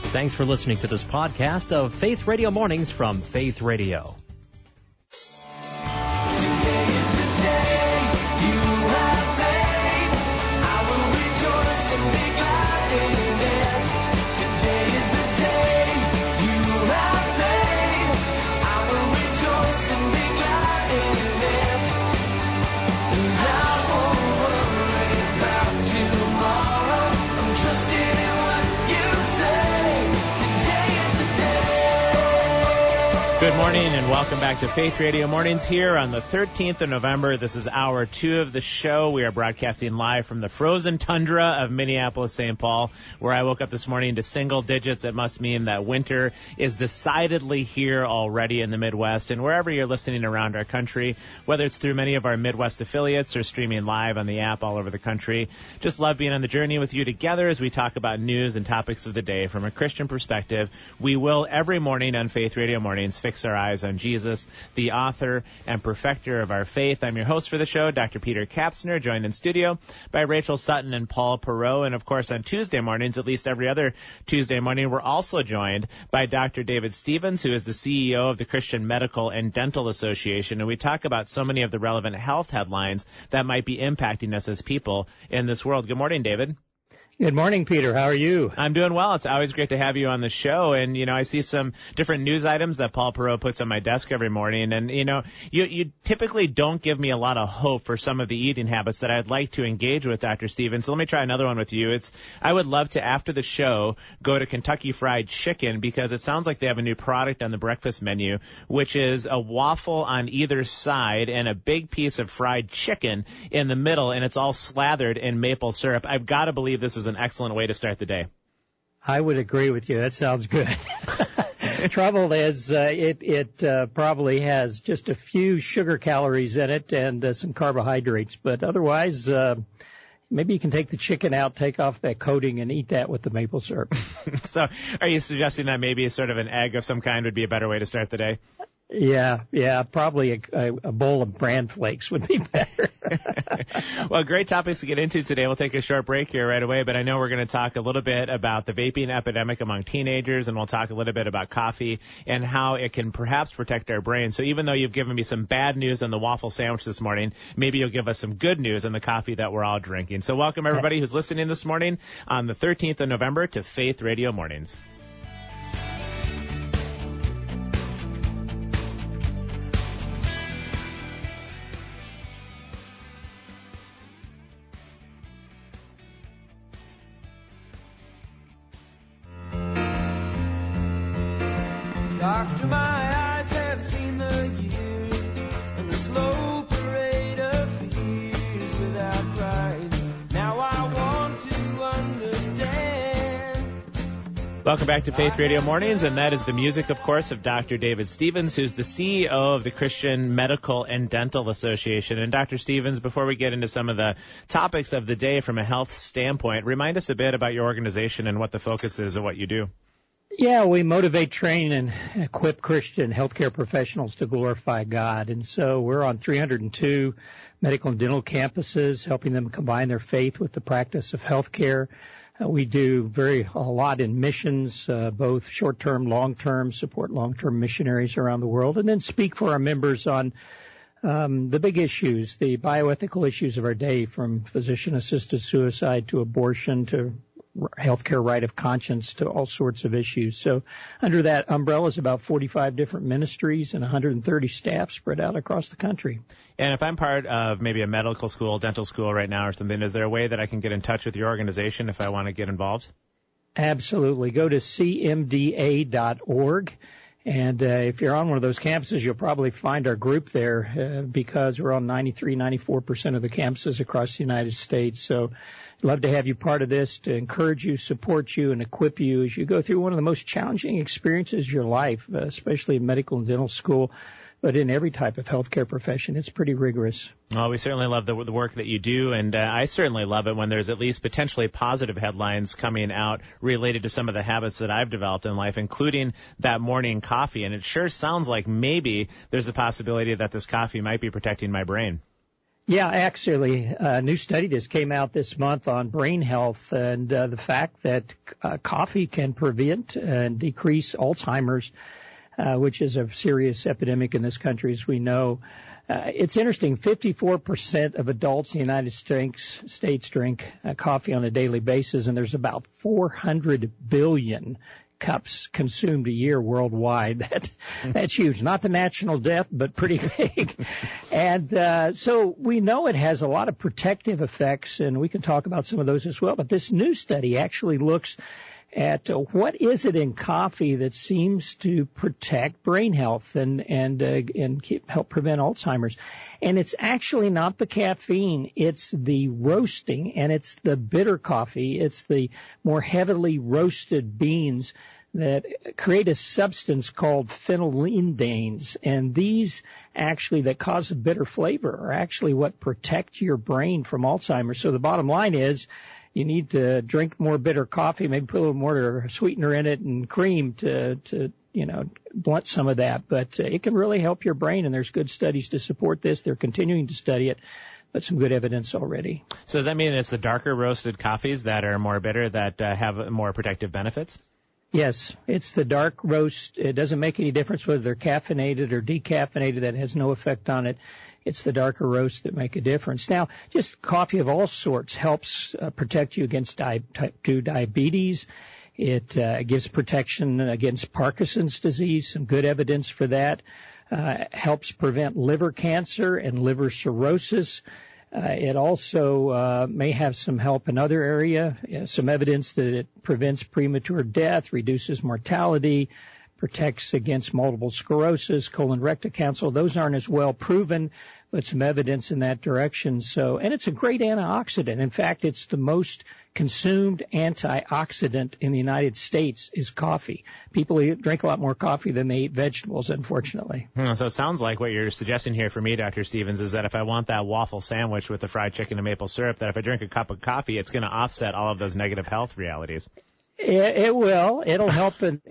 Thanks for listening to this podcast of Faith Radio Mornings from Faith Radio. Today is the day you have made. I will rejoice and be glad in it. Today is the day you have made. I will rejoice and be glad in it. And I won't worry about tomorrow. I'm trusting in what you say. Today is the day. Good morning and welcome back to Faith Radio Mornings here on the 13th of November. This is hour 2 of the show. We are broadcasting live from the frozen tundra of Minneapolis, St. Paul, where I woke up this morning to single digits. It must mean that winter is decidedly here already in the Midwest. And wherever you're listening around our country, whether it's through many of our Midwest affiliates or streaming live on the app all over the country, just love being on the journey with you together as we talk about news and topics of the day from a Christian perspective. We will every morning on Faith Radio Mornings fix our eyes on Jesus, the author and perfecter of our faith. I'm your host for the show, Dr. Peter Kapsner, joined in studio by Rachel Sutton and Paul Perot. And of course, on Tuesday mornings, at least every other Tuesday morning, we're also joined by Dr. David Stevens, who is the CEO of the Christian Medical and Dental Association. And we talk about so many of the relevant health headlines that might be impacting us as people in this world. Good morning, David. Good morning, Peter. How are you? I'm doing well. It's always great to have you on the show. And, you know, I see some different news items that Paul Perot puts on my desk every morning. And, you know, you typically don't give me a lot of hope for some of the eating habits that I'd like to engage with, Dr. Stevens. So let me try another one with you. I would love to, after the show, go to Kentucky Fried Chicken because it sounds like they have a new product on the breakfast menu, which is a waffle on either side and a big piece of fried chicken in the middle, and it's all slathered in maple syrup. I've got to believe this is an excellent way to start the day. I would agree with you. That sounds good. Trouble is, it probably has just a few sugar calories in it and some carbohydrates, but otherwise, maybe you can take the chicken out, take off that coating, and eat that with the maple syrup. So are you suggesting that maybe sort of an egg of some kind would be a better way to start the day? Yeah, probably a bowl of bran flakes would be better. Well, great topics to get into today. We'll take a short break here right away, but I know we're going to talk a little bit about the vaping epidemic among teenagers, and we'll talk a little bit about coffee and how it can perhaps protect our brain. So even though you've given me some bad news on the waffle sandwich this morning, maybe you'll give us some good news on the coffee that we're all drinking. So welcome everybody who's listening this morning on the 13th of November to Faith Radio Mornings. Doctor, my eyes have seen the years and the slow parade of fears without pride. Now I want to understand. Welcome back to Faith Radio Mornings, and that is the music, of course, of Dr. David Stevens, who's the CEO of the Christian Medical and Dental Association. And Dr. Stevens, before we get into some of the topics of the day from a health standpoint, remind us a bit about your organization and what the focus is of what you do. Yeah, we motivate, train, and equip Christian healthcare professionals to glorify God. And so we're on 302 medical and dental campuses, helping them combine their faith with the practice of healthcare. We do a lot in missions, both short-term, long-term, support long-term missionaries around the world, and then speak for our members on the big issues, the bioethical issues of our day, from physician-assisted suicide to abortion to healthcare right of conscience to all sorts of issues. So under that umbrella is about 45 different ministries and 130 staff spread out across the country. And if I'm part of maybe a medical school, dental school right now or something, is there a way that I can get in touch with your organization if I want to get involved? Absolutely. Go to cmda.org. And if you're on one of those campuses, you'll probably find our group there because we're on 94% of the campuses across the United States. So I'd love to have you part of this, to encourage you, support you, and equip you as you go through one of the most challenging experiences of your life, especially in medical and dental school. But in every type of healthcare profession, it's pretty rigorous. Well, we certainly love the work that you do, and I certainly love it when there's at least potentially positive headlines coming out related to some of the habits that I've developed in life, including that morning coffee. And it sure sounds like maybe there's a possibility that this coffee might be protecting my brain. Yeah, actually, a new study just came out this month on brain health and the fact that coffee can prevent and decrease Alzheimer's, which is a serious epidemic in this country, as we know. It's interesting, 54% of adults in the United States drink coffee on a daily basis, and there's about 400 billion cups consumed a year worldwide. That's huge. Not the national debt, but pretty big. And so we know it has a lot of protective effects, and we can talk about some of those as well. But this new study actually looks at what is it in coffee that seems to protect brain health and help prevent Alzheimer's. And it's actually not the caffeine, it's the roasting, and it's the bitter coffee. It's the more heavily roasted beans that create a substance called phenylenedines. And these actually that cause a bitter flavor are actually what protect your brain from Alzheimer's. So the bottom line is, you need to drink more bitter coffee, maybe put a little more sweetener in it and cream to blunt some of that. But it can really help your brain, and there's good studies to support this. They're continuing to study it, but some good evidence already. So does that mean it's the darker roasted coffees that are more bitter that have more protective benefits? Yes, it's the dark roast. It doesn't make any difference whether they're caffeinated or decaffeinated. That has no effect on it. It's the darker roasts that make a difference. Now, just coffee of all sorts helps protect you against type 2 diabetes. It gives protection against Parkinson's disease, some good evidence for that. Helps prevent liver cancer and liver cirrhosis. It also may have some help in other area, some evidence that it prevents premature death, reduces mortality, protects against multiple sclerosis, colon rectal cancer. Those aren't as well proven, but some evidence in that direction. And it's a great antioxidant. In fact, it's the most consumed antioxidant in the United States is coffee. People drink a lot more coffee than they eat vegetables, unfortunately. So it sounds like what you're suggesting here for me, Dr. Stevens, is that if I want that waffle sandwich with the fried chicken and maple syrup, that if I drink a cup of coffee, it's going to offset all of those negative health realities. It will. It'll help. And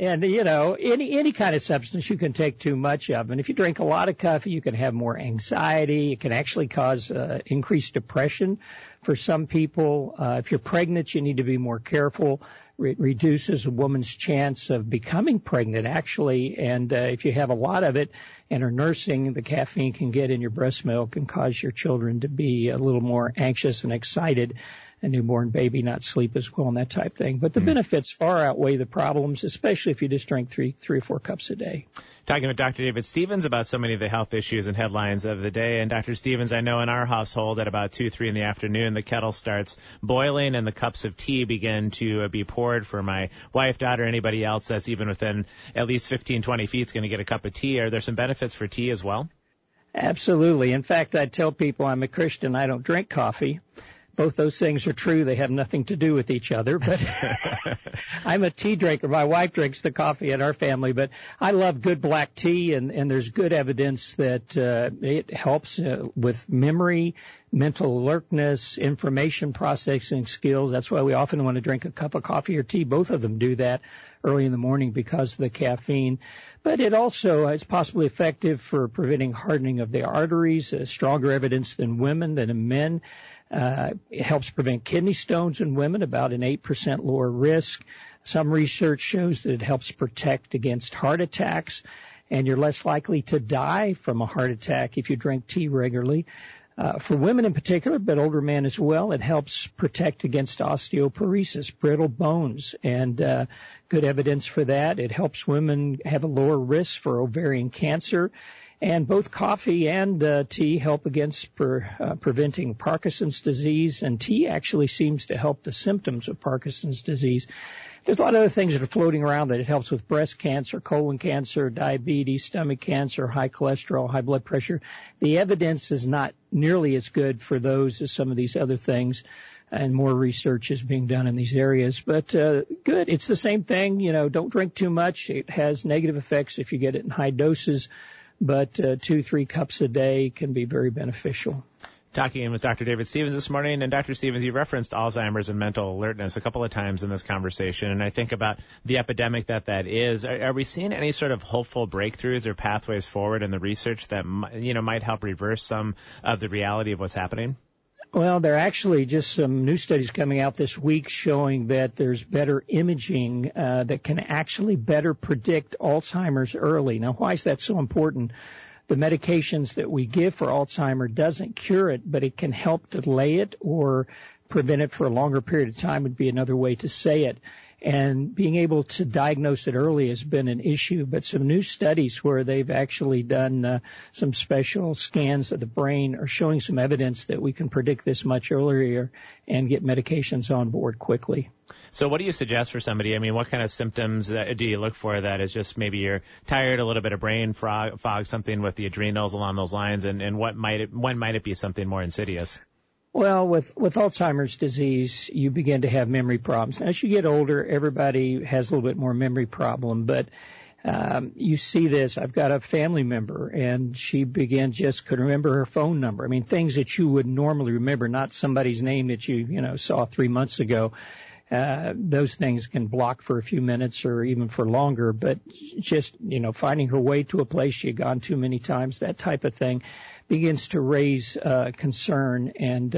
any kind of substance you can take too much of. And if you drink a lot of coffee, you can have more anxiety. It can actually cause increased depression for some people. If you're pregnant, you need to be more careful. It reduces a woman's chance of becoming pregnant, actually. And if you have a lot of it and are nursing, the caffeine can get in your breast milk and cause your children to be a little more anxious and excited. A newborn baby not sleep as well and that type of thing. But the benefits far outweigh the problems, especially if you just drink three or four cups a day. Talking with Dr. David Stevens about so many of the health issues and headlines of the day. And Dr. Stevens, I know in our household at about 2, 3 in the afternoon, the kettle starts boiling and the cups of tea begin to be poured for my wife, daughter, anybody else that's even within at least 15, 20 feet is going to get a cup of tea. Are there some benefits for tea as well? Absolutely. In fact, I tell people I'm a Christian. I don't drink coffee. Both those things are true. They have nothing to do with each other, but I'm a tea drinker. My wife drinks the coffee in our family, but I love good black tea, and there's good evidence that it helps with memory, mental alertness, information processing skills. That's why we often want to drink a cup of coffee or tea. Both of them do that early in the morning because of the caffeine. But it also is possibly effective for preventing hardening of the arteries, stronger evidence than women than in men. It helps prevent kidney stones in women, about an 8% lower risk. Some research shows that it helps protect against heart attacks, and you're less likely to die from a heart attack if you drink tea regularly. For women in particular, but older men as well, it helps protect against osteoporosis, brittle bones, and good evidence for that. It helps women have a lower risk for ovarian cancer. And both coffee and tea help against preventing Parkinson's disease, and tea actually seems to help the symptoms of Parkinson's disease. There's a lot of other things that are floating around that it helps with breast cancer, colon cancer, diabetes, stomach cancer, high cholesterol, high blood pressure. The evidence is not nearly as good for those as some of these other things, and more research is being done in these areas. But good. It's the same thing. Don't drink too much. It has negative effects if you get it in high doses. But 2-3 cups a day can be very beneficial. Talking with Dr. David Stevens this morning. And Dr. Stevens, you referenced Alzheimer's and mental alertness a couple of times in this conversation. And I think about the epidemic that is. Are we seeing any sort of hopeful breakthroughs or pathways forward in the research that, might help reverse some of the reality of what's happening? Well, there are actually just some new studies coming out this week showing that there's better imaging that can actually better predict Alzheimer's early. Now, why is that so important? The medications that we give for Alzheimer's doesn't cure it, but it can help delay it or prevent it for a longer period of time would be another way to say it. And being able to diagnose it early has been an issue, but some new studies where they've actually done some special scans of the brain are showing some evidence that we can predict this much earlier and get medications on board quickly. So what do you suggest for somebody? I mean, what kind of symptoms do you look for that is just maybe you're tired, a little bit of brain fog, something with the adrenals along those lines, and when might it be something more insidious? Well, with Alzheimer's disease, you begin to have memory problems. Now, as you get older, everybody has a little bit more memory problem, but you see this. I've got a family member, and she couldn't remember her phone number. I mean, things that you would normally remember, not somebody's name that you saw 3 months ago. Those things can block for a few minutes or even for longer, but just, finding her way to a place she had gone too many times, that type of thing begins to raise concern, and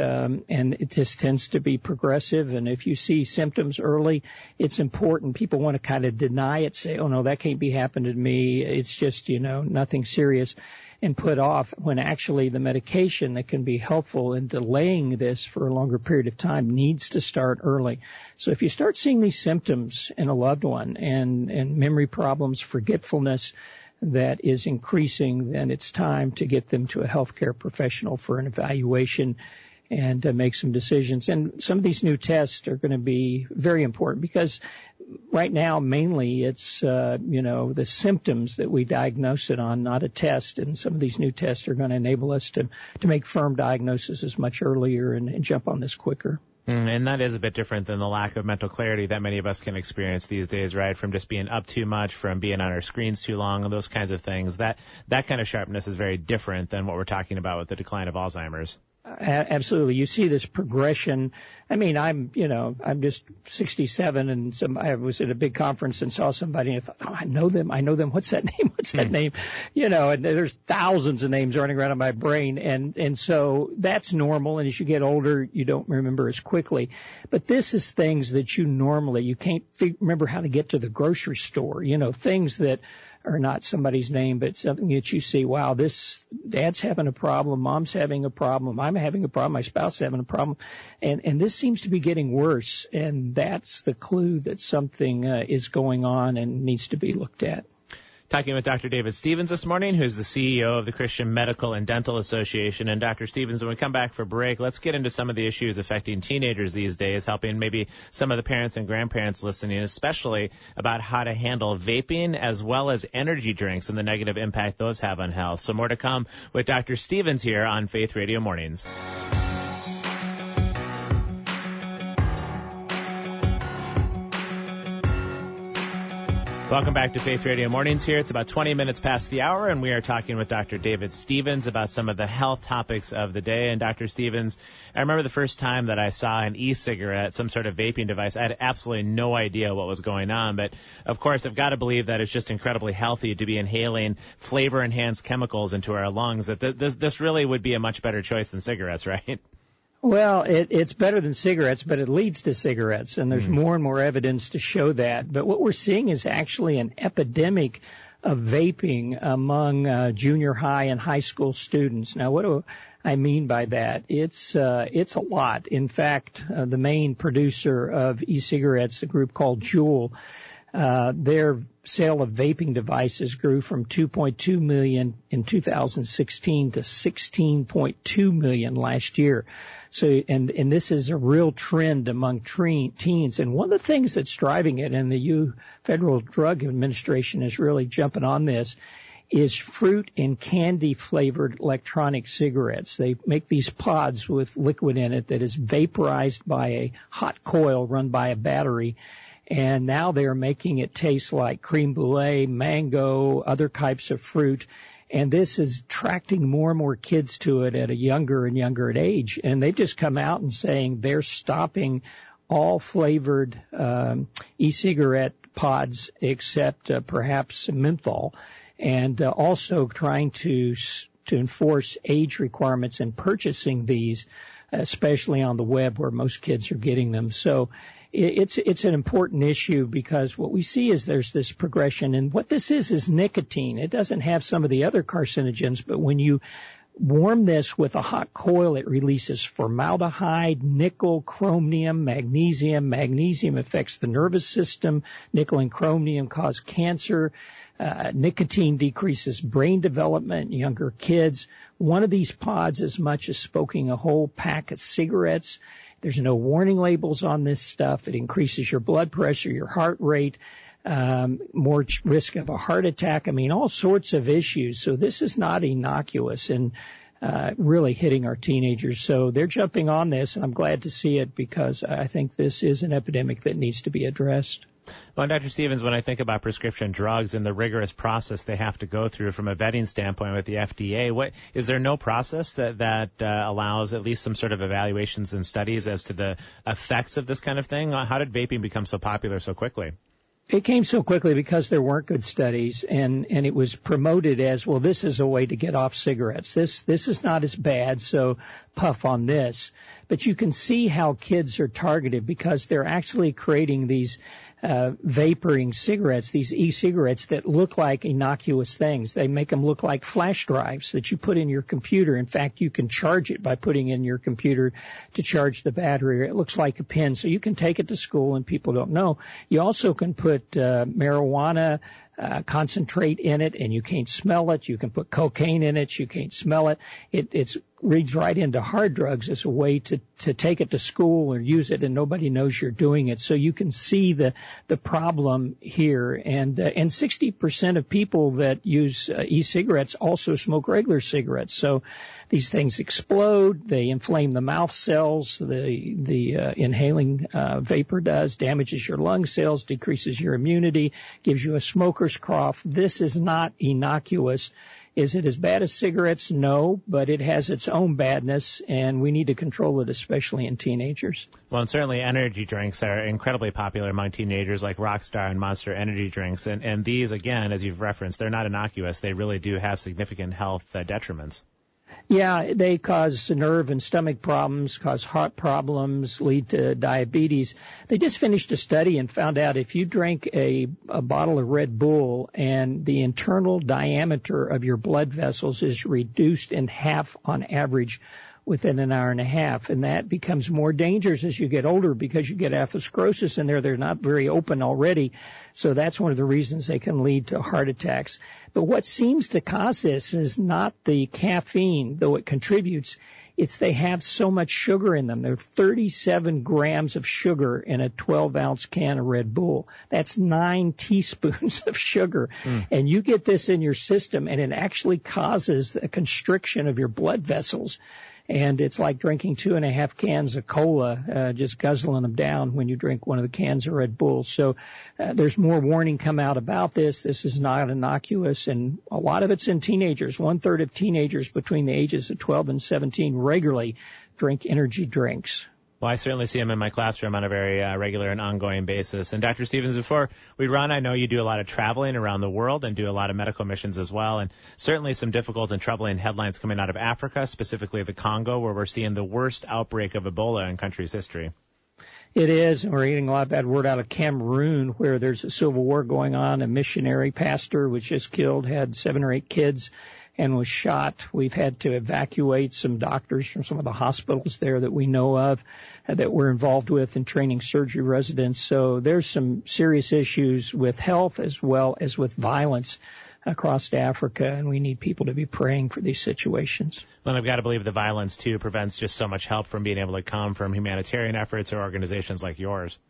it just tends to be progressive. And if you see symptoms early, it's important. People want to kind of deny it, say, oh, no, that can't be happening to me. It's just, nothing serious, and put off when actually the medication that can be helpful in delaying this for a longer period of time needs to start early. So if you start seeing these symptoms in a loved one and memory problems, forgetfulness, that is increasing, then it's time to get them to a healthcare professional for an evaluation and make some decisions. And some of these new tests are going to be very important because right now mainly it's, the symptoms that we diagnose it on, not a test. And some of these new tests are going to enable us to make firm diagnoses much earlier and jump on this quicker. And that is a bit different than the lack of mental clarity that many of us can experience these days, right? From just being up too much, from being on our screens too long, and those kinds of things. That kind of sharpness is very different than what we're talking about with the decline of Alzheimer's. Absolutely. You see this progression. I mean, I'm just 67, and I was at a big conference and saw somebody and I thought, oh, I know them. What's that name? What's that name? And there's thousands of names running around in my brain. And so that's normal. And as you get older, you don't remember as quickly. But this is things that you can't remember how to get to the grocery store, things that are not somebody's name, but something that you see, wow, this dad's having a problem, mom's having a problem, I'm having a problem, my spouse is having a problem. And this seems to be getting worse. And that's the clue that something is going on and needs to be looked at. Talking with Dr. David Stevens this morning, who's the CEO of the Christian Medical and Dental Association. And Dr. Stevens, when we come back for break, let's get into some of the issues affecting teenagers these days, helping maybe some of the parents and grandparents listening, especially about how to handle vaping as well as energy drinks and the negative impact those have on health. So more to come with Dr. Stevens here on Faith Radio Mornings. Welcome back to Faith Radio Mornings here. It's about 20 minutes past the hour, and we are talking with Dr. David Stevens about some of the health topics of the day. And Dr. Stevens, I remember the first time that I saw an e-cigarette, some sort of vaping device. I had absolutely no idea what was going on. But, of course, I've got to believe that it's just incredibly healthy to be inhaling flavor-enhanced chemicals into our lungs, that this really would be a much better choice than cigarettes, right? Well, it's better than cigarettes, but it leads to cigarettes, and there's more and more evidence to show that. But what we're seeing is actually an epidemic of vaping among junior high and high school students. Now, what do I mean by that? It's a lot. In fact, the main producer of e-cigarettes, a group called Juul, their sale of vaping devices grew from 2.2 million in 2016 to 16.2 million last year. So, and this is a real trend among teens. And one of the things that's driving it, and the Federal Drug Administration is really jumping on this, is fruit and candy flavored electronic cigarettes. They make these pods with liquid in it that is vaporized by a hot coil run by a battery. And now they're making it taste like creme brulee, mango, other types of fruit. And this is attracting more and more kids to it at a younger and younger age. And they've just come out and saying they're stopping all flavored e-cigarette pods except perhaps menthol, and also trying to enforce age requirements in purchasing these, especially on the web where most kids are getting them. So it's an important issue because what we see is there's this progression, and what this is nicotine. It doesn't have some of the other carcinogens, but when you warm this with a hot coil, it releases formaldehyde, nickel, chromium, magnesium. Magnesium affects the nervous system. Nickel and chromium cause cancer. Nicotine decreases brain development in younger kids. One of these pods as much as smoking a whole pack of cigarettes. There's no warning labels on this stuff. It increases your blood pressure, your heart rate, more risk of a heart attack. I mean, all sorts of issues. So this is not innocuous and really hitting our teenagers. So they're jumping on this, and I'm glad to see it because I think this is an epidemic that needs to be addressed. Well, Dr. Stevens, when I think about prescription drugs and the rigorous process they have to go through from a vetting standpoint with the FDA, is there no process that allows at least some sort of evaluations and studies as to the effects of this kind of thing? How did vaping become so popular so quickly? It came so quickly because there weren't good studies, and it was promoted as, well, this is a way to get off cigarettes. This is not as bad, so puff on this. But you can see how kids are targeted because they're actually creating these vaporing cigarettes, these e-cigarettes that look like innocuous things. They make them look like flash drives that you put in your computer. In fact, you can charge it by putting in your computer to charge the battery. It looks like a pen, so you can take it to school and people don't know. You also can put marijuana concentrate in it, and you can't smell it. You can put cocaine in it. You can't smell it. It reads right into hard drugs as a way to take it to school or use it, and nobody knows you're doing it. So you can see the problem here. And 60% of people that use e-cigarettes also smoke regular cigarettes. So these things explode. They inflame the mouth cells. The inhaling vapor damages your lung cells, decreases your immunity, gives you a smoker's cough. This is not innocuous. Is it as bad as cigarettes? No, but it has its own badness, and we need to control it, especially in teenagers. Well, and certainly energy drinks are incredibly popular among teenagers, like Rockstar and Monster energy drinks. And these, again, as you've referenced, they're not innocuous. They really do have significant health detriments. Yeah, they cause nerve and stomach problems, cause heart problems, lead to diabetes. They just finished a study and found out if you drink a bottle of Red Bull and the internal diameter of your blood vessels is reduced in half on average within an hour and a half, and that becomes more dangerous as you get older because you get atherosclerosis in there. They're not very open already, so that's one of the reasons they can lead to heart attacks. But what seems to cause this is not the caffeine, though it contributes. It's they have so much sugar in them. There are 37 grams of sugar in a 12-ounce can of Red Bull. That's 9 teaspoons of sugar. And you get this in your system, and it actually causes a constriction of your blood vessels. And it's like drinking 2.5 cans of cola, just guzzling them down when you drink one of the cans of Red Bull. So there's more warning come out about this. This is not innocuous, and a lot of it's in teenagers. 1/3 of teenagers between the ages of 12 and 17 regularly drink energy drinks. Well, I certainly see them in my classroom on a very regular and ongoing basis. And Dr. Stevens, before we run, I know you do a lot of traveling around the world and do a lot of medical missions as well. And certainly some difficult and troubling headlines coming out of Africa, specifically the Congo, where we're seeing the worst outbreak of Ebola in country's history. It is, and we're getting a lot of bad word out of Cameroon, where there's a civil war going on. A missionary pastor was just killed, had 7 or 8 kids, and was shot. We've had to evacuate some doctors from some of the hospitals there that we know of that we're involved with in training surgery residents. So there's some serious issues with health as well as with violence across Africa, and we need people to be praying for these situations. Well, I've got to believe the violence, too, prevents just so much help from being able to come from humanitarian efforts or organizations like yours.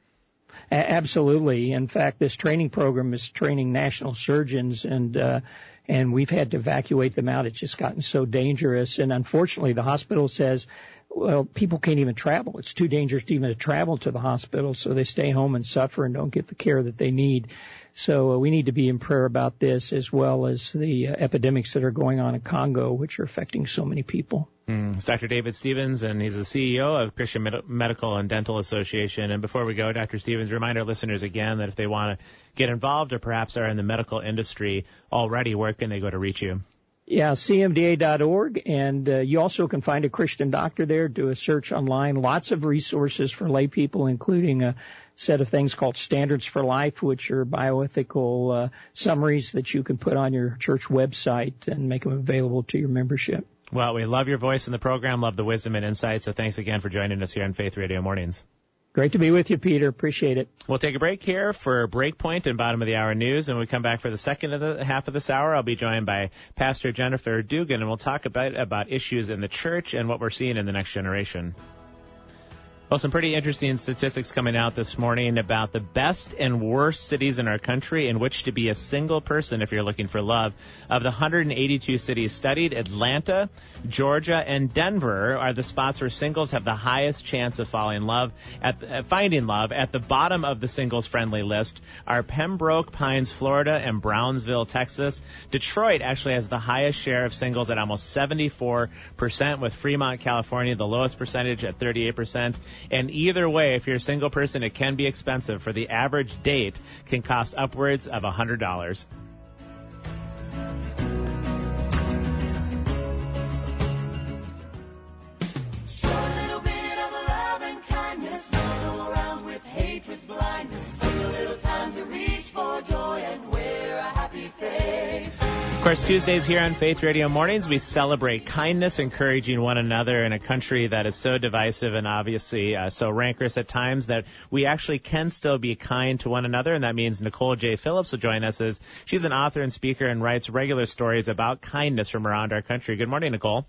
Absolutely. In fact, this training program is training national surgeons, and we've had to evacuate them out. It's just gotten so dangerous. And unfortunately, the hospital says, well, people can't even travel. It's too dangerous to even travel to the hospital, so they stay home and suffer and don't get the care that they need. So we need to be in prayer about this, as well as the epidemics that are going on in Congo, which are affecting so many people. It's Dr. David Stevens, and he's the CEO of Christian Medical and Dental Association. And before we go, Dr. Stevens, remind our listeners again that if they want to get involved or perhaps are in the medical industry already, where can they go to reach you? Yeah, cmda.org, and you also can find a Christian doctor there. Do a search online. Lots of resources for lay people, including a set of things called Standards for Life, which are bioethical summaries that you can put on your church website and make them available to your membership. Well, we love your voice in the program, love the wisdom and insight, so thanks again for joining us here on Faith Radio Mornings. Great to be with you, Peter. Appreciate it. We'll take a break here for Breakpoint and Bottom of the Hour News, and when we come back for the second of the half of this hour, I'll be joined by Pastor Jennifer Dugan, and we'll talk about issues in the church and what we're seeing in the next generation. Well, some pretty interesting statistics coming out this morning about the best and worst cities in our country in which to be a single person if you're looking for love. Of the 182 cities studied, Atlanta, Georgia, and Denver are the spots where singles have the highest chance of finding love. At the bottom of the singles-friendly list are Pembroke Pines, Florida, and Brownsville, Texas. Detroit actually has the highest share of singles at almost 74%, with Fremont, California, the lowest percentage at 38%. And either way, if you're a single person, it can be expensive. For the average date, can cost upwards of $100. Show a little bit of love and kindness. Don't go around with hatred's blindness. Take a little time to reach for joy and wear a happy face. Of course, Tuesdays here on Faith Radio Mornings, we celebrate kindness, encouraging one another in a country that is so divisive and obviously so rancorous at times that we actually can still be kind to one another. And that means Nicole J. Phillips will join us as she's an author and speaker and writes regular stories about kindness from around our country. Good morning, Nicole.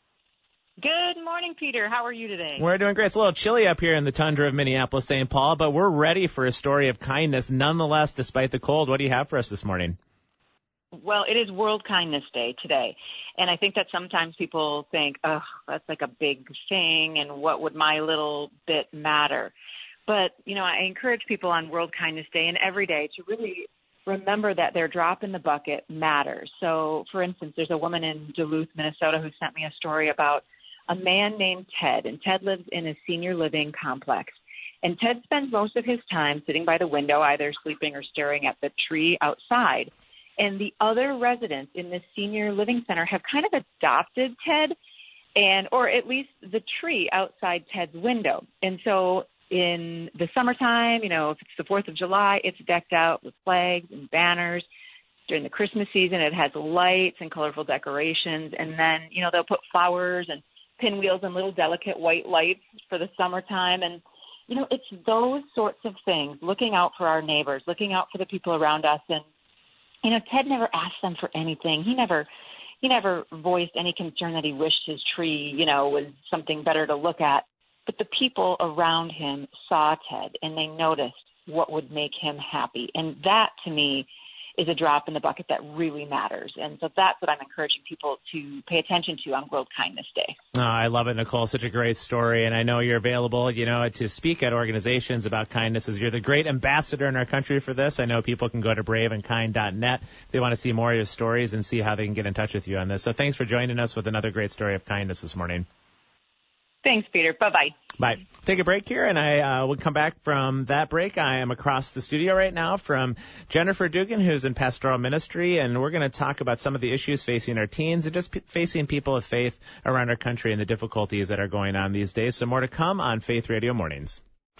Good morning, Peter. How are you today? We're doing great. It's a little chilly up here in the tundra of Minneapolis, St. Paul, but we're ready for a story of kindness nonetheless, despite the cold. What do you have for us this morning? Well, it is World Kindness Day today, and I think that sometimes people think, oh, that's like a big thing, and what would my little bit matter? But, I encourage people on World Kindness Day and every day to really remember that their drop in the bucket matters. So, for instance, there's a woman in Duluth, Minnesota, who sent me a story about a man named Ted, and Ted lives in a senior living complex. And Ted spends most of his time sitting by the window, either sleeping or staring at the tree outside. And the other residents in this senior living center have kind of adopted Ted, or at least the tree outside Ted's window. And so in the summertime, if it's the 4th of July, it's decked out with flags and banners. During the Christmas season, it has lights and colorful decorations. And then, they'll put flowers and pinwheels and little delicate white lights for the summertime. And, it's those sorts of things, looking out for our neighbors, looking out for the people around us. And Ted never asked them for anything. He never voiced any concern that he wished his tree, was something better to look at. But the people around him saw Ted, and they noticed what would make him happy. And that, to me, is a drop in the bucket that really matters. And so that's what I'm encouraging people to pay attention to on World Kindness Day. Oh, I love it, Nicole. Such a great story. And I know you're available, to speak at organizations about kindness, as you're the great ambassador in our country for this. I know people can go to braveandkind.net if they want to see more of your stories and see how they can get in touch with you on this. So thanks for joining us with another great story of kindness this morning. Thanks, Peter. Bye-bye. Bye. Take a break here, and I will come back from that break. I am across the studio right now from Jennifer Dugan, who's in pastoral ministry, and we're going to talk about some of the issues facing our teens and just facing people of faith around our country and the difficulties that are going on these days. So more to come on Faith Radio Mornings.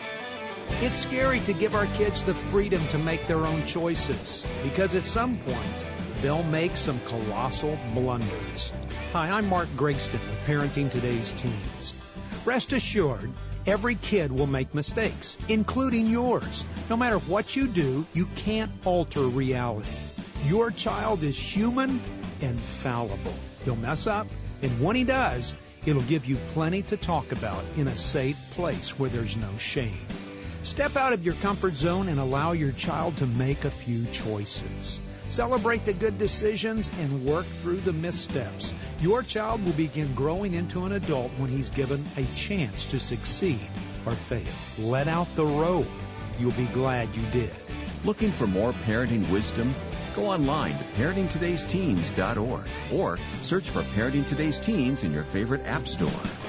It's scary to give our kids the freedom to make their own choices, because at some point, they'll make some colossal blunders. Hi, I'm Mark Gregston with Parenting Today's Teens. Rest assured, every kid will make mistakes, including yours. No matter what you do, you can't alter reality. Your child is human and fallible. He'll mess up, and when he does, it'll give you plenty to talk about in a safe place where there's no shame. Step out of your comfort zone and allow your child to make a few choices. Celebrate the good decisions and work through the missteps. Your child will begin growing into an adult when he's given a chance to succeed or fail. Let out the road. You'll be glad you did. Looking for more parenting wisdom? Go online to parentingtodaysteens.org or search for Parenting Today's Teens in your favorite app store.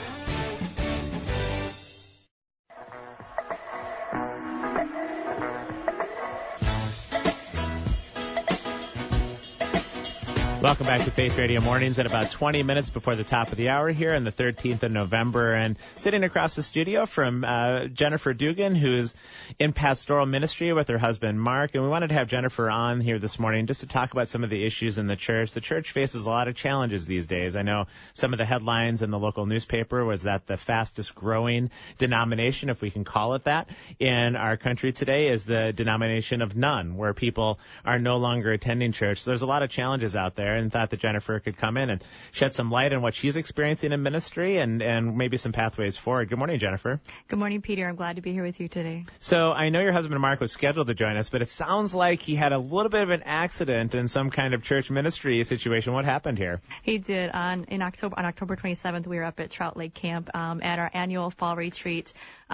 Welcome back to Faith Radio Mornings at about 20 minutes before the top of the hour here on the 13th of November. And sitting across the studio from Jennifer Dugan, who's in pastoral ministry with her husband, Mark. And we wanted to have Jennifer on here this morning just to talk about some of the issues in the church. The church faces a lot of challenges these days. I know some of the headlines in the local newspaper was that the fastest growing denomination, if we can call it that, in our country today is the denomination of none, where people are no longer attending church. So there's a lot of challenges out there, and thought that Jennifer could come in and shed some light on what she's experiencing in ministry and maybe some pathways forward. Good morning, Jennifer. Good morning, Peter. I'm glad to be here with you today. So I know your husband Mark was scheduled to join us, but it sounds like he had a little bit of an accident in some kind of church ministry situation. What happened here? He did. On October 27th, we were up at Trout Lake Camp at our annual fall retreat.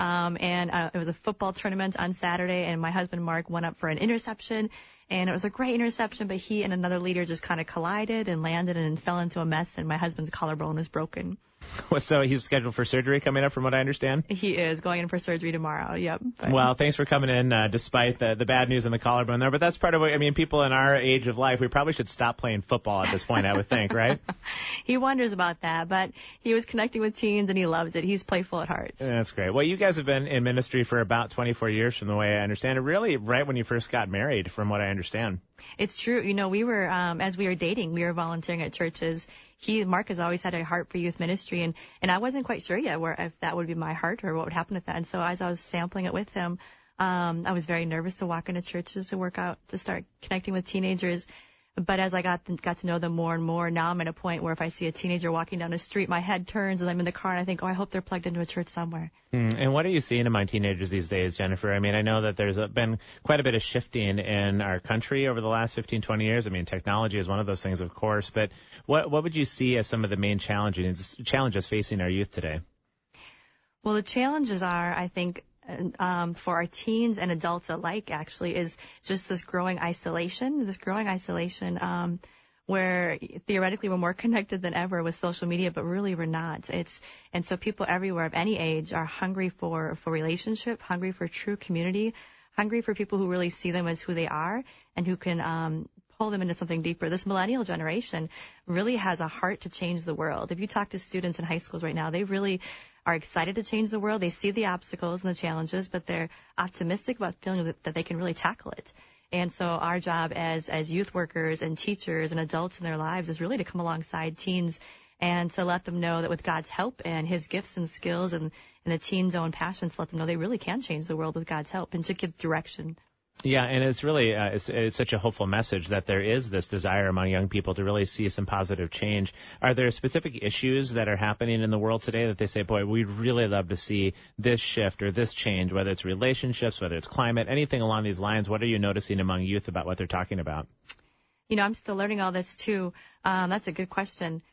It was a football tournament on Saturday, and my husband Mark went up for an interception. And it was a great interception, but he and another leader just kind of collided and landed and fell into a mess, and my husband's collarbone was broken. So he's scheduled for surgery coming up, from what I understand? He is going in for surgery tomorrow, yep. Well, thanks for coming in, despite the bad news in the collarbone there. But that's part of what, I mean, people in our age of life, we probably should stop playing football at this point, I would think, right? He wonders about that, but he was connecting with teens, and he loves it. He's playful at heart. That's great. Well, you guys have been in ministry for about 24 years, from the way I understand it, really right when you first got married, from what I understand. It's true. You know, we were, as we were dating, we were volunteering at churches. Mark has always had a heart for youth ministry, and I wasn't quite sure yet if that would be my heart or what would happen with that. And so as I was sampling it with him, I was very nervous to walk into churches to work out, to start connecting with teenagers. But as I got to know them more and more, now I'm at a point where if I see a teenager walking down the street, my head turns and I'm in the car and I think, oh, I hope they're plugged into a church somewhere. And what are you seeing among teenagers these days, Jennifer? I mean, I know that there's been quite a bit of shifting in our country over the last 15, 20 years. I mean, technology is one of those things, of course. But what would you see as some of the main challenges facing our youth today? Well, the challenges are, I think, for our teens and adults alike, actually, is just this growing isolation, where theoretically we're more connected than ever with social media, but really we're not. And so people everywhere of any age are hungry for relationship, hungry for true community, hungry for people who really see them as who they are and who can pull them into something deeper. This millennial generation really has a heart to change the world. If you talk to students in high schools right now, they really are excited to change the world. They see the obstacles and the challenges, but they're optimistic about feeling that they can really tackle it. And so our job as youth workers and teachers and adults in their lives is really to come alongside teens and to let them know that with God's help and his gifts and skills and the teens' own passions, let them know they really can change the world with God's help and to give direction. Yeah, and it's really it's such a hopeful message that there is this desire among young people to really see some positive change. Are there specific issues that are happening in the world today that they say, boy, we'd really love to see this shift or this change, whether it's relationships, whether it's climate, anything along these lines? What are you noticing among youth about what they're talking about? You know, I'm still learning all this, too. That's a good question.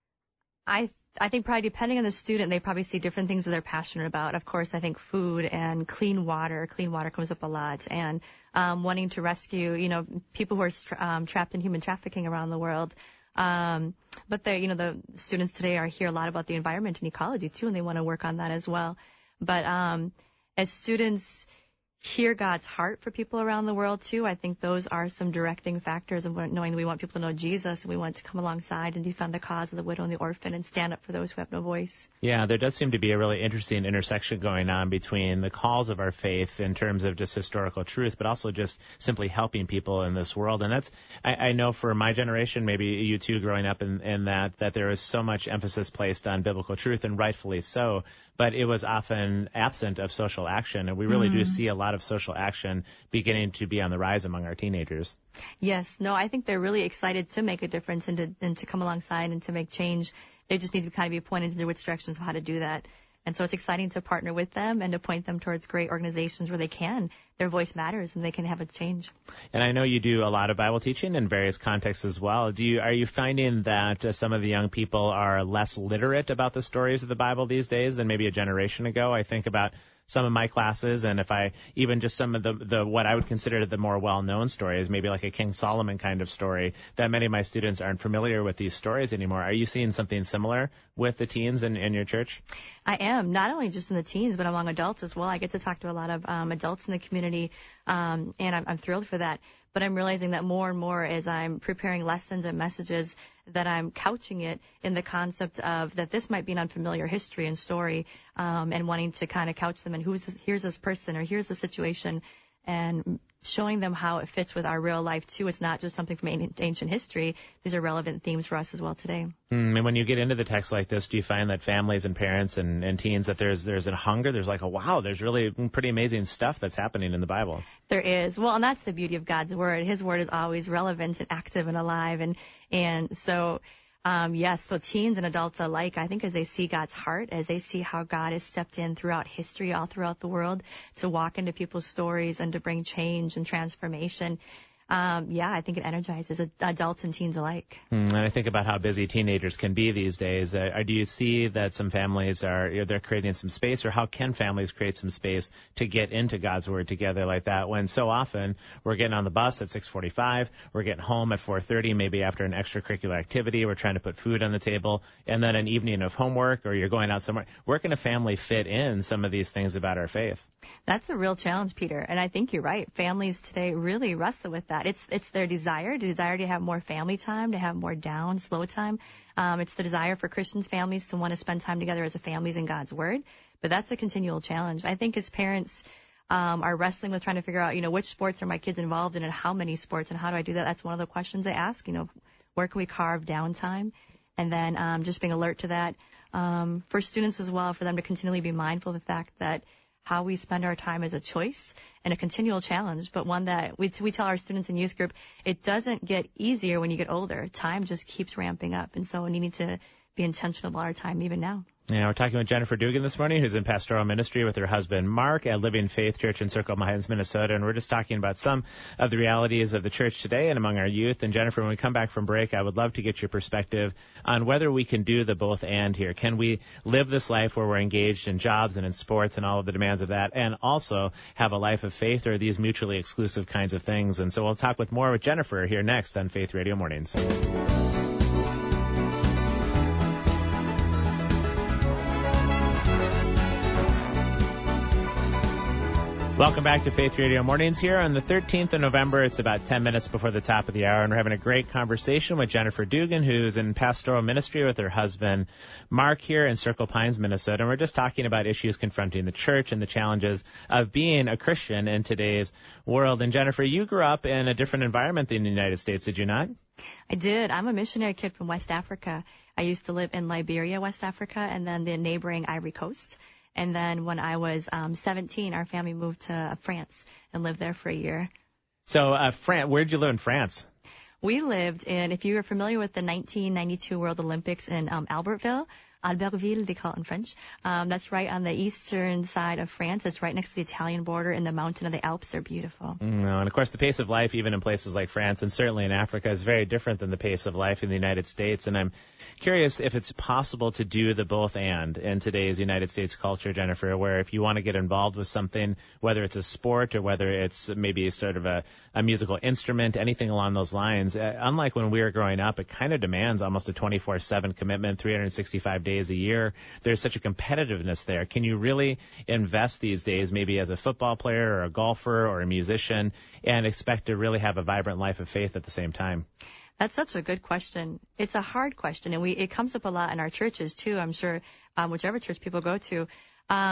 I think probably depending on the student, they probably see different things that they're passionate about. Of course, I think food and clean water comes up a lot, and wanting to rescue, you know, people who are trapped in human trafficking around the world. But the students today hear a lot about the environment and ecology too, and they want to work on that as well. But as students hear God's heart for people around the world too, I think those are some directing factors of knowing that we want people to know Jesus, and we want to come alongside and defend the cause of the widow and the orphan and stand up for those who have no voice. Yeah, there does seem to be a really interesting intersection going on between the calls of our faith in terms of just historical truth, but also just simply helping people in this world. And that's, I know for my generation, maybe you too growing up in that there is so much emphasis placed on biblical truth, and rightfully so, but it was often absent of social action. And we really do see a lot of social action beginning to be on the rise among our teenagers. Yes. No, I think they're really excited to make a difference and to come alongside and to make change. They just need to kind of be pointed into which directions of how to do that. And so it's exciting to partner with them and to point them towards great organizations where their voice matters and they can have a change. And I know you do a lot of Bible teaching in various contexts as well. Are you finding that some of the young people are less literate about the stories of the Bible these days than maybe a generation ago? I think about some of my classes, and if I even just some of the what I would consider the more well-known stories, maybe like a King Solomon kind of story, that many of my students aren't familiar with these stories anymore. Are you seeing something similar with the teens in your church? I am, not only just in the teens, but among adults as well. I get to talk to a lot of adults in the community, and I'm thrilled for that. But I'm realizing that more and more as I'm preparing lessons and messages that I'm couching it in the concept of that this might be an unfamiliar history and story, and wanting to kind of couch them in here's this person or here's the situation, and showing them how it fits with our real life too. It's not just something from ancient history. These are relevant themes for us as well today. And when you get into the text like this, do you find that families and parents and teens that there's a hunger? There's like there's really pretty amazing stuff that's happening in the Bible. There is. Well, and that's the beauty of God's word. His word is always relevant and active and alive. And so, yes, so teens and adults alike, I think as they see God's heart, as they see how God has stepped in throughout history, all throughout the world, to walk into people's stories and to bring change and transformation, I think it energizes adults and teens alike. And I think about how busy teenagers can be these days. Do you see that some families they're creating some space, or how can families create some space to get into God's Word together like that, when so often we're getting on the bus at 6:45, we're getting home at 4:30, maybe after an extracurricular activity, we're trying to put food on the table, and then an evening of homework, or you're going out somewhere. Where can a family fit in some of these things about our faith? That's a real challenge, Peter. And I think you're right. Families today really wrestle with that. It's their desire to have more family time, to have more slow time. It's the desire for Christian families to want to spend time together as a families in God's Word. But that's a continual challenge. I think as parents are wrestling with trying to figure out, which sports are my kids involved in and how many sports and how do I do that? That's one of the questions I ask. Where can we carve down time? And then just being alert to that. For students as well, for them to continually be mindful of the fact that how we spend our time is a choice and a continual challenge, but one that we tell our students in youth group, it doesn't get easier when you get older. Time just keeps ramping up, and so we need to be intentional about our time even now. Yeah, we're talking with Jennifer Dugan this morning, who's in pastoral ministry with her husband Mark at Living Faith Church in Circle Pines, Minnesota, and we're just talking about some of the realities of the church today and among our youth. And Jennifer, when we come back from break, I would love to get your perspective on whether we can do the both and here. Can we live this life where we're engaged in jobs and in sports and all of the demands of that, and also have a life of faith, or are these mutually exclusive kinds of things? And so we'll talk with more with Jennifer here next on Faith Radio Mornings. Welcome back to Faith Radio Mornings here on the 13th of November. It's about 10 minutes before the top of the hour, and we're having a great conversation with Jennifer Dugan, who's in pastoral ministry with her husband Mark here in Circle Pines, Minnesota. And we're just talking about issues confronting the church and the challenges of being a Christian in today's world. And Jennifer, you grew up in a different environment than the United States, did you not? I did. I'm a missionary kid from West Africa. I used to live in Liberia, West Africa, and then the neighboring Ivory Coast. And then when I was 17, our family moved to France and lived there for a year. So, where did you live in France? We lived in, if you are familiar with the 1992 World Olympics in Albertville, they call it in French. That's right on the eastern side of France. It's right next to the Italian border in the mountain of the Alps. They're beautiful. And of course, the pace of life, even in places like France and certainly in Africa, is very different than the pace of life in the United States. And I'm curious if it's possible to do the both and in today's United States culture, Jennifer, where if you want to get involved with something, whether it's a sport or whether it's maybe sort of a musical instrument, anything along those lines, unlike when we were growing up, it kind of demands almost a 24/7 commitment, 365 days a year. There's such a competitiveness there. Can you really invest these days, maybe as a football player or a golfer or a musician, and expect to really have a vibrant life of faith at the same time? That's such a good question. It's a hard question, and it comes up a lot in our churches too. I'm sure whichever church people go to,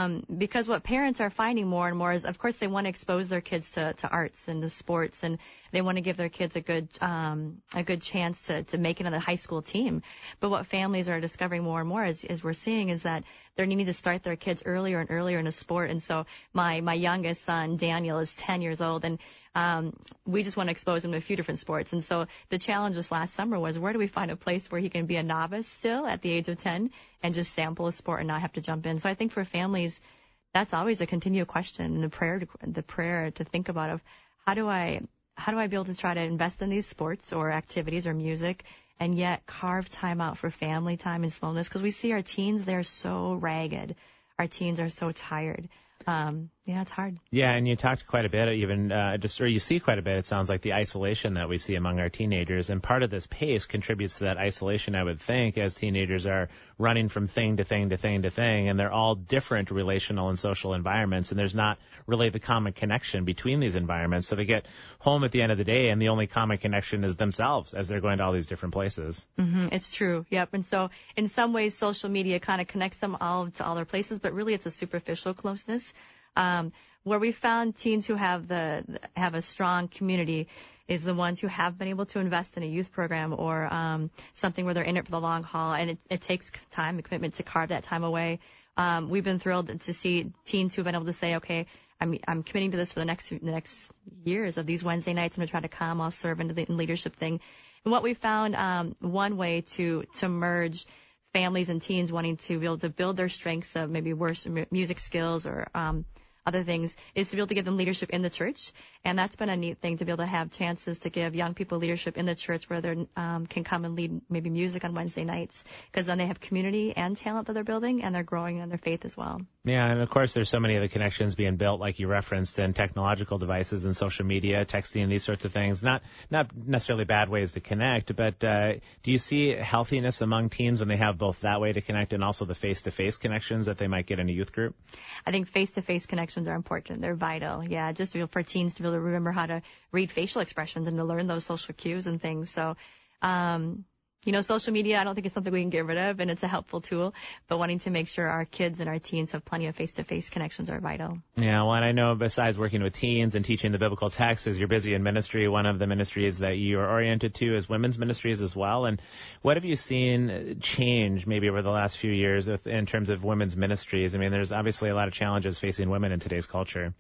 because what parents are finding more and more is, of course, they want to expose their kids to arts and to sports, and They want to give their kids a good chance to make it on the high school team. But what families are discovering more and more, as we're seeing, is that they're needing to start their kids earlier and earlier in a sport. And so my youngest son, Daniel, is 10 years old, and we just want to expose him to a few different sports. And so the challenge this last summer was, where do we find a place where he can be a novice still at the age of 10 and just sample a sport and not have to jump in? So I think for families, that's always a continual question, and the prayer to think about of how do I be able to try to invest in these sports or activities or music and yet carve time out for family time and slowness, because we see our teens, they're so ragged. Our teens are so tired. It's hard. Yeah, and you talked quite a bit, even or you see quite a bit, it sounds like, the isolation that we see among our teenagers. And part of this pace contributes to that isolation, I would think, as teenagers are running from thing to thing to thing to thing, and they're all different relational and social environments, and there's not really the common connection between these environments. So they get home at the end of the day, and the only common connection is themselves as they're going to all these different places. Mm-hmm, it's true. Yep. And so in some ways, social media kind of connects them all to all their places, but really it's a superficial closeness. Where we found teens who have a strong community is the ones who have been able to invest in a youth program or something where they're in it for the long haul, and it takes time and commitment to carve that time away. We've been thrilled to see teens who've been able to say, okay, I'm committing to this for the next years of these Wednesday nights. I'm going to try to come. I'll serve into the leadership thing. And what we found, one way to merge families and teens wanting to be able to build their strengths of maybe worse music skills or other things is to be able to give them leadership in the church. And that's been a neat thing, to be able to have chances to give young people leadership in the church where they can come and lead maybe music on Wednesday nights, because then they have community and talent that they're building, and they're growing in their faith as well. Yeah, and of course there's so many other connections being built, like you referenced, in technological devices and social media, texting, these sorts of things. Not necessarily bad ways to connect, but do you see healthiness among teens when they have both that way to connect and also the face-to-face connections that they might get in a youth group? I think face-to-face connections are important. They're vital. Yeah, just to be able, for teens to be able to remember how to read facial expressions and to learn those social cues and things. So, social media, I don't think it's something we can get rid of, and it's a helpful tool, but wanting to make sure our kids and our teens have plenty of face-to-face connections are vital. Yeah, well, and I know besides working with teens and teaching the biblical text, as you're busy in ministry, one of the ministries that you are oriented to is women's ministries as well. And what have you seen change maybe over the last few years in terms of women's ministries? I mean, there's obviously a lot of challenges facing women in today's culture.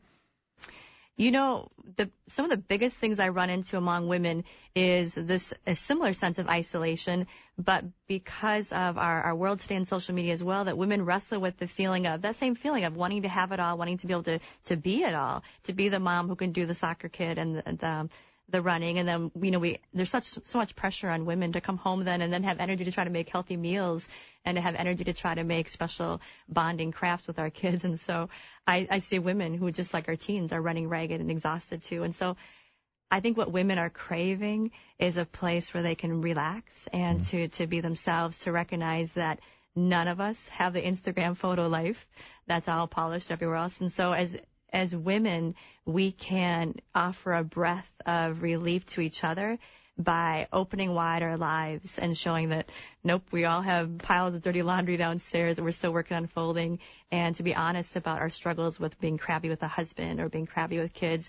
Some of the biggest things I run into among women is a similar sense of isolation, but because of our world today and social media as well, that women wrestle with that same feeling of wanting to have it all, wanting to be able to be it all, to be the mom who can do the soccer kid and the running. And then, there's so much pressure on women to come home then and then have energy to try to make healthy meals and to have energy to try to make special bonding crafts with our kids. And so I see women who, just like our teens, are running ragged and exhausted too. And so I think what women are craving is a place where they can relax and to be themselves, to recognize that none of us have the Instagram photo life that's all polished everywhere else. And so as women, we can offer a breath of relief to each other by opening wide our lives and showing that, nope, we all have piles of dirty laundry downstairs that we're still working on folding, and to be honest about our struggles with being crabby with a husband or being crabby with kids,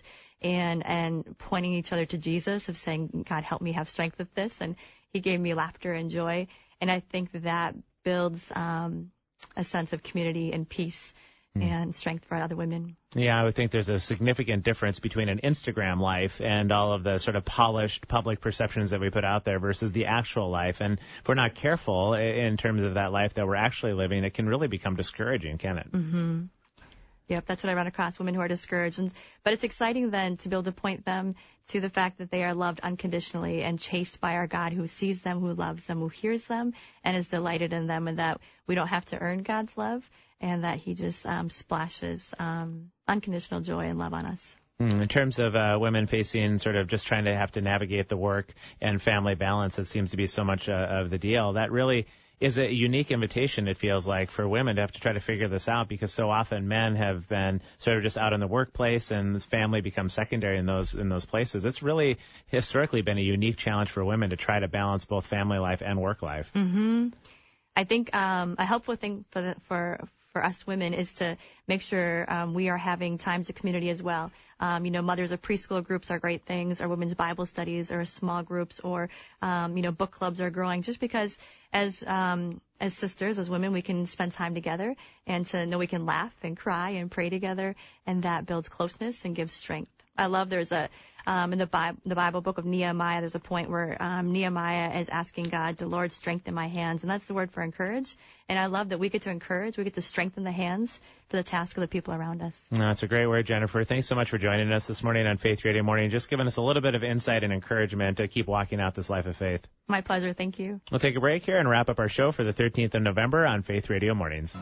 and pointing each other to Jesus, of saying, God, help me have strength with this. And he gave me laughter and joy. And I think that builds a sense of community and peace and strength for other women. Yeah, I would think there's a significant difference between an Instagram life and all of the sort of polished public perceptions that we put out there versus the actual life. And if we're not careful in terms of that life that we're actually living, it can really become discouraging, can it? Mm-hmm. Yep, that's what I run across, women who are discouraged. But it's exciting then to be able to point them to the fact that they are loved unconditionally and chased by our God, who sees them, who loves them, who hears them, and is delighted in them, and that we don't have to earn God's love, and that he just splashes unconditional joy and love on us. In terms of women facing sort of just trying to have to navigate the work and family balance, it seems to be so much of the deal. That really is a unique invitation, it feels like, for women to have to try to figure this out, because so often men have been sort of just out in the workplace and family becomes secondary in those places. It's really historically been a unique challenge for women to try to balance both family life and work life. Mm-hmm. I think a helpful thing for us women is to make sure we are having times of community as well. Mothers of preschool groups are great things, or women's Bible studies, or small groups, or, book clubs are growing, just because as sisters, as women, we can spend time together and to know we can laugh and cry and pray together, and that builds closeness and gives strength. I love there's in the Bible book of Nehemiah, there's a point where Nehemiah is asking God, "The Lord, strengthen my hands," and that's the word for encourage. And I love that we get to encourage, we get to strengthen the hands for the task of the people around us. That's a great word, Jennifer. Thanks so much for joining us this morning on Faith Radio Morning, just giving us a little bit of insight and encouragement to keep walking out this life of faith. My pleasure. Thank you. We'll take a break here and wrap up our show for the 13th of November on Faith Radio Mornings.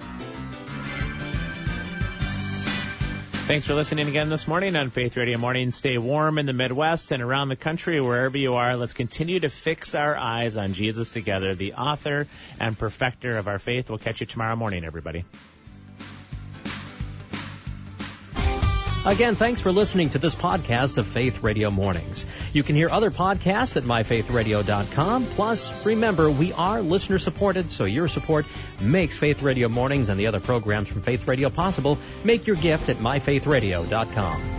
Thanks for listening again this morning on Faith Radio Morning. Stay warm in the Midwest and around the country, wherever you are. Let's continue to fix our eyes on Jesus together, the author and perfecter of our faith. We'll catch you tomorrow morning, everybody. Again, thanks for listening to this podcast of Faith Radio Mornings. You can hear other podcasts at myfaithradio.com. Plus, remember, we are listener-supported, so your support makes Faith Radio Mornings and the other programs from Faith Radio possible. Make your gift at myfaithradio.com.